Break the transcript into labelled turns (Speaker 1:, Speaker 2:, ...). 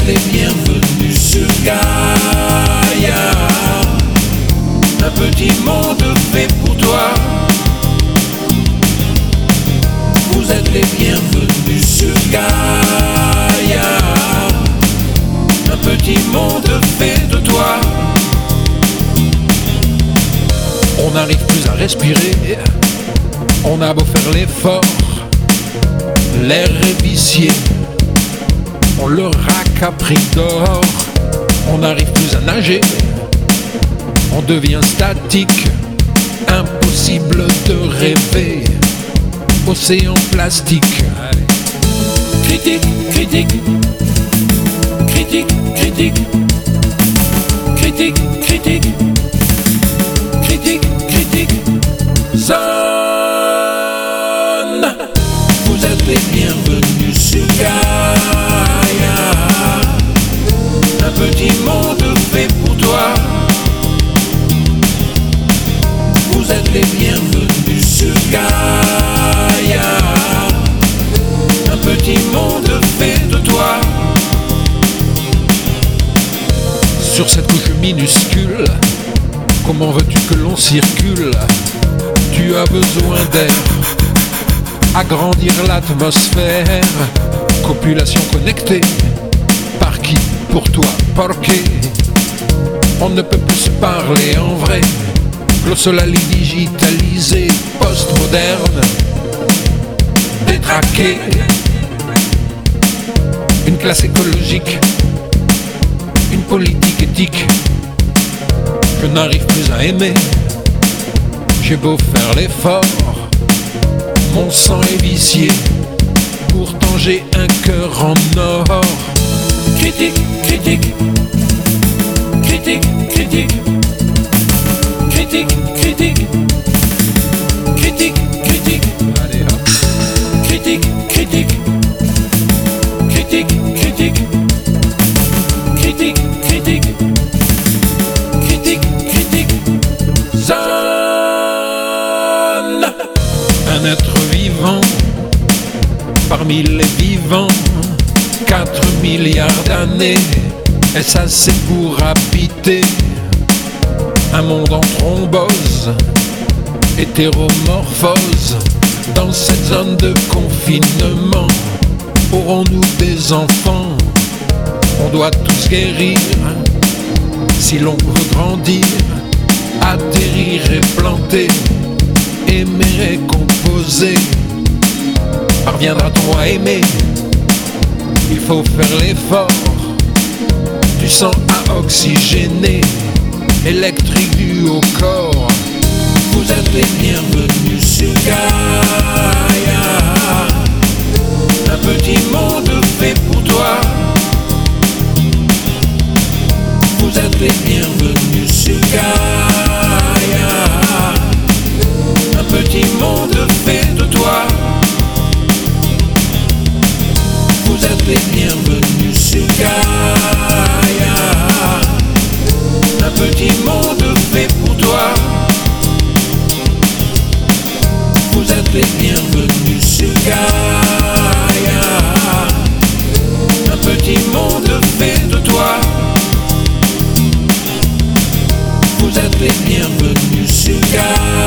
Speaker 1: les bienvenus sur Gaïa. Un petit monde fait pour toi. Vous êtes les bienvenus sur Gaïa. Un petit monde fait de toi. On n'arrive plus à respirer. On a beau faire l'effort, l'air est vicié. On le rack à prix d'or. On n'arrive plus à nager. On devient statique. Impossible de rêver. Océan plastique. Critique, critique. Critique, critique. Critique, critique. Critique, critique. Zone. Vous êtes les bienvenus sur Gaïa. Un petit monde fait pour toi. Vous êtes les bienvenus sur Gaïa. Un petit monde fait de toi. Sur cette couche minuscule, comment veux-tu que l'on circule? Tu as besoin d'air, agrandir l'atmosphère. Copulation connectée, par qui? Pour toi, porqué? On ne peut plus se parler en vrai. Glossolalie digitalisée, postmoderne, détraquée. Une classe écologique, une politique éthique. Je n'arrive plus à aimer. J'ai beau faire l'effort, mon sang est vicié. Pourtant j'ai un cœur en or. Critique, critique. Critique, critique. Critique, critique. Critique, critique. Allez hop. Critique, critique. Critique, critique. Critique, critique. Critique, critique. Zone. Un être vivant parmi les vivants. 4 milliards d'années. Est-ce assez pour habiter un monde en thrombose, hétéromorphose? Dans cette zone de confinement, aurons-nous des enfants? On doit tous guérir si l'on veut grandir, atterrir et planter, aimer et composer. Parviendra-t-on à aimer? Il faut faire l'effort. Du sang à oxygéner, électrique dû au corps. Vous êtes les bienvenus sur Gaïa. Un petit monde fait pour toi. Vous êtes les bienvenus sur Gaïa. Un petit monde fait de toi. Vous êtes les bienvenus sur Gaïa. Un petit monde fait pour toi. Vous êtes les bienvenus sur Gaïa. Un petit monde fait de toi. Vous êtes les bienvenus sur Gaïa.